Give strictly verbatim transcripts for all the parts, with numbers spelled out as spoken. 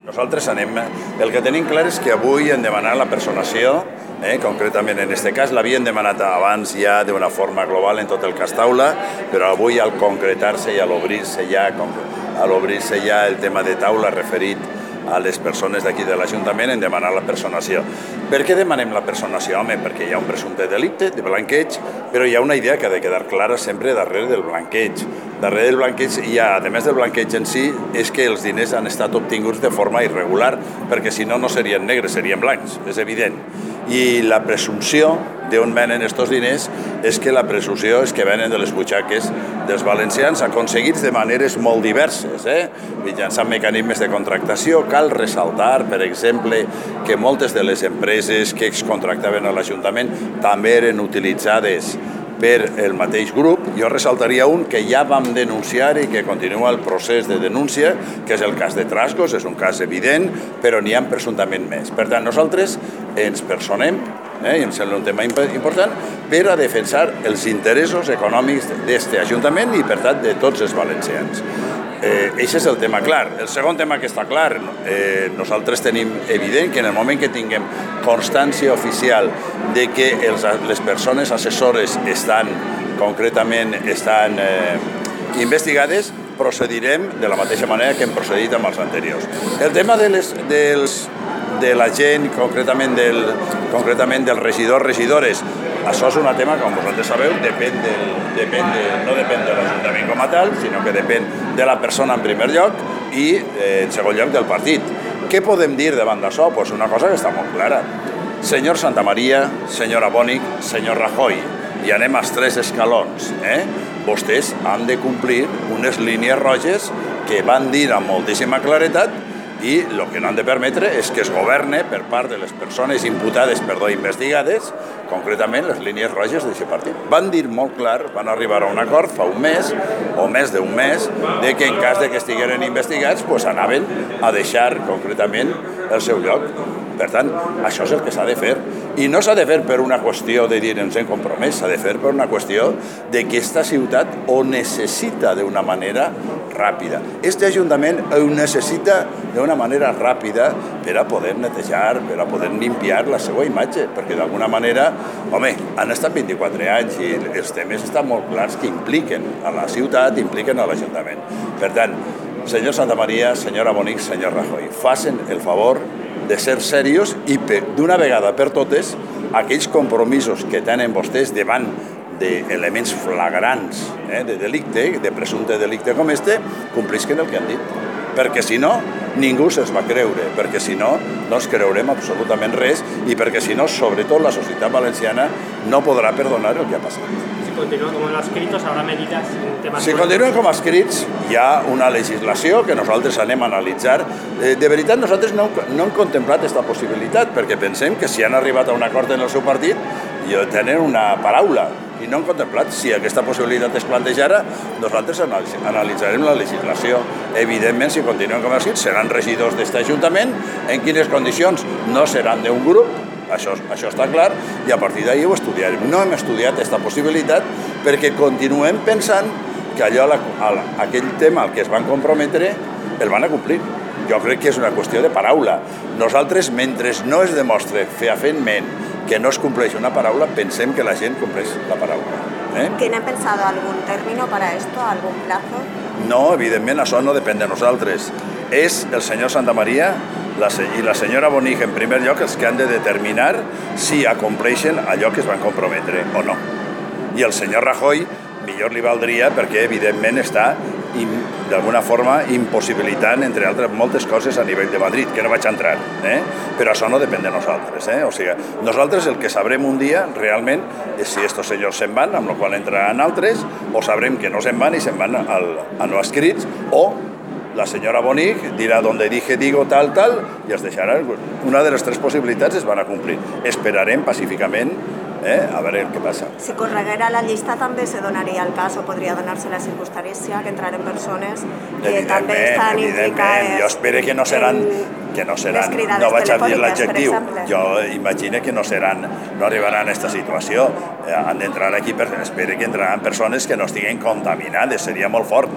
Nosaltres anem... El que tenim clar és que avui hem demanat la personació, eh, concretament en aquest cas, l'havien demanat abans ja d'una forma global en tot el cas taula, però avui al concretar-se i a l'obrir-se ja, a l'obrir-se ja el tema de taula referit a les persones d'aquí de l'Ajuntament hem demanat la personació. Per què demanem la personació? Home, perquè hi ha un presumpte delicte de blanqueig, però hi ha una idea que ha de quedar clara sempre darrere del blanqueig. Darrere del blanqueig hi ha, a més del blanqueig en si, és que els diners han estat obtinguts de forma irregular, perquè si no, no serien negres, serien blancs, és evident. I la presumpció d'on venen aquests diners és que la presumpció és que venen de les butxaques dels valencians aconseguits de maneres molt diverses, eh? mitjançant mecanismes de contractació. Cal ressaltar, per exemple, que moltes de les empreses que excontractaven a l'Ajuntament també eren utilitzades per el mateix grup. Jo ressaltaria un que ja vam denunciar i que continua el procés de denúncia, que és el cas de Trascos, és un cas evident, però n'hi ha presumptament més. Per tant, nosaltres ens personem, eh, i em sembla un tema important, per a defensar els interessos econòmics d'aquest Ajuntament i, per tant, de tots els valencians. Eh, Això és el tema clar. El segon tema que està clar, eh, nosaltres tenim evident que en el moment que tinguem constància oficial de que els, les persones assessores estan, concretament, estan eh, investigades, procedirem de la mateixa manera que hem procedit amb els anteriors. El tema de, les, dels, de la gent, concretament, del, concretament dels regidors, regidores, això és un tema, com vosaltres sabeu, depèn del, depèn de, no depèn de l'Ajuntament com a tal, sinó que depèn de la persona en primer lloc i, eh, en segon lloc, del partit. Què podem dir davant d'això? Pues una cosa que està molt clara. Senyor Santamaría, senyora Bònic, senyor Rajoy, i anem als tres escalons. Eh? Vostès han de complir unes línies roges que van dir amb moltíssima claretat i el que no han de permetre és que es governe per part de les persones imputades, perdó, investigades, concretament les línies roges d'aquest partit. Van dir molt clar, van arribar a un acord fa un mes, o més d'un mes, de que en cas de que estigueren investigats, pues anaven a deixar concretament el seu lloc. Per tant, això és el que s'ha de fer. I no s'ha de fer per una qüestió de dir ens hem compromès, s'ha de fer per una qüestió de que aquesta ciutat ho necessita d'una manera ràpida. Este Ajuntament ho necessita d'una manera ràpida per a poder netejar, per a poder limpiar la seva imatge, perquè d'alguna manera, home, han estat vint-i-quatre anys i els temes estan molt clars que impliquen a la ciutat, impliquen a l'Ajuntament. Per tant, senyor Santamaría, senyora Bònic, senyor Rajoy, facin el favor de ser serios i d'una vegada per totes aquells compromisos que tenen vostès davant d'elements flagrants eh, de delicte, de presumpte delicte com este, complisquen el que han dit. Perquè si no, ningú se'ls va creure, perquè si no, no ens creurem absolutament res i perquè si no, sobretot la societat valenciana no podrà perdonar el que ha passat. Si continuen com escrits, haurà medidas en temes... Si continuen com escrits, hi ha una legislació que nosaltres anem a analitzar. Eh, de veritat, nosaltres no, no hem contemplat aquesta possibilitat, perquè pensem que si han arribat a un acord en el seu partit, tenen una paraula, i no hem contemplat. Si aquesta possibilitat es plantejara, nosaltres analitzarem la legislació. Evidentment, si continuen com escrits, seran regidors d'aquest Ajuntament, en quines condicions no seran d'un grup, Això, això està clar, i a partir d'ahir ho estudiarem. No hem estudiat aquesta possibilitat perquè continuem pensant que allò, aquell tema al que es van comprometre, el van a complir. Jo crec que és una qüestió de paraula. Nosaltres, mentre no es demostre fehacientment que no es compleix una paraula, pensem que la gent compleix la paraula. ¿Eh? ¿Tienen pensado algún término para esto, algún plazo? No, evidentment, això no depèn de nosaltres. És el senyor Santamaría la, i la senyora Bònic, en primer lloc, els que han de determinar si acompleixen allò que es van comprometre o no. I el senyor Rajoy millor li valdria perquè, evidentment, està d'alguna forma impossibilitant, entre altres, moltes coses a nivell de Madrid, que no vaig entrar. Eh? Però això no depèn de nosaltres. Eh? O sigui, nosaltres el que sabrem un dia, realment, és si estos senyors se'n van, amb la qual entraran altres, o sabrem que no se'n van i se'n van al, a no escrits, o la senyora Bònic dirà donde dije, digo, tal, tal, i es deixarà. Una de les tres possibilitats es van a complir. Esperarem pacíficament eh, a veure què passa. Si correguera la llista també se donaria el cas o podria donar-se la circumstància que entraren persones que també estan implicades. Jo espero que no seran, que no seran, no vaig a dir l'adjectiu, jo imagino que no seran, no arribaran a aquesta situació, han d'entrar aquí, espero que entraran persones que no estiguen contaminades, seria molt fort, no?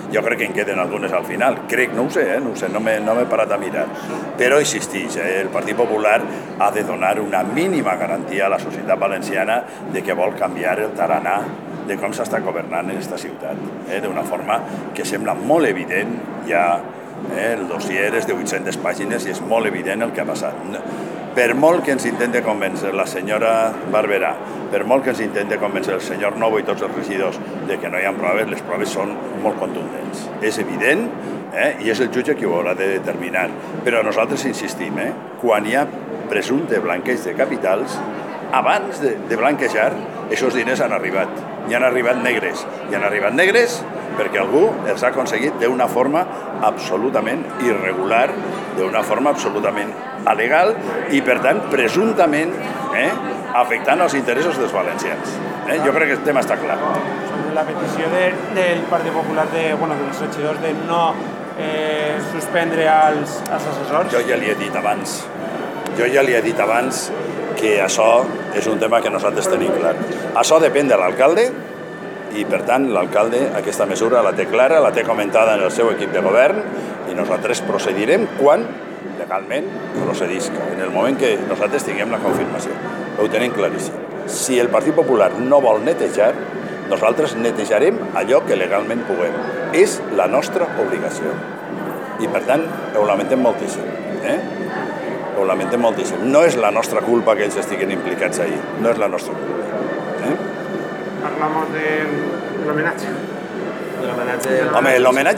Jo crec que en queden algunes al final. Crec, no ho sé, eh? no ho sé, no m'he no m'he parat a mirar. Però insistix, eh? el Partit Popular ha de donar una mínima garantia a la societat valenciana de que vol canviar el tarannà de com s'està governant en aquesta ciutat, eh? d'una forma que sembla molt evident, ja eh? el dossier és de vuit-centes pàgines i és molt evident el que ha passat. Per molt que ens intenti convèncer la senyora Barberà, per molt que ens intenti convèncer el senyor Novo i tots els regidors de que no hi ha proves, les proves són molt contundents. És evident eh? i és el jutge qui ho haurà de determinar. Però nosaltres insistim, eh? quan hi ha presumpte blanqueig de capitals, abans de, de blanquejar, aquests diners han arribat. I han arribat negres. I han arribat negres perquè algú els ha aconseguit d'una forma absolutament irregular, d'una forma absolutament alegal i, per tant, presumptament eh, afectant els interessos dels valencians. Eh? Jo crec que el tema està clar. Sobre la petició de, del Partit Popular, de, bueno, dels regidors, de no eh, suspendre els, els assessors... Jo ja li he dit abans, jo ja li he dit abans que això és un tema que nosaltres tenim clar. Això depèn de l'alcalde i, per tant, l'alcalde aquesta mesura la té clara, la té comentada en el seu equip de govern i nosaltres procedirem quan legalment procedisca, en el moment que nosaltres tinguem la confirmació. Ho tenim claríssim. Si el Partit Popular no vol netejar, nosaltres netejarem allò que legalment puguem. És la nostra obligació. I, per tant, ho lamentem moltíssim. Eh? Ho lamentem moltíssim. No és la nostra culpa que ells estiguen implicats ahí. No és la nostra culpa. Eh? Hablamos del homenaje. Home, l'homenatge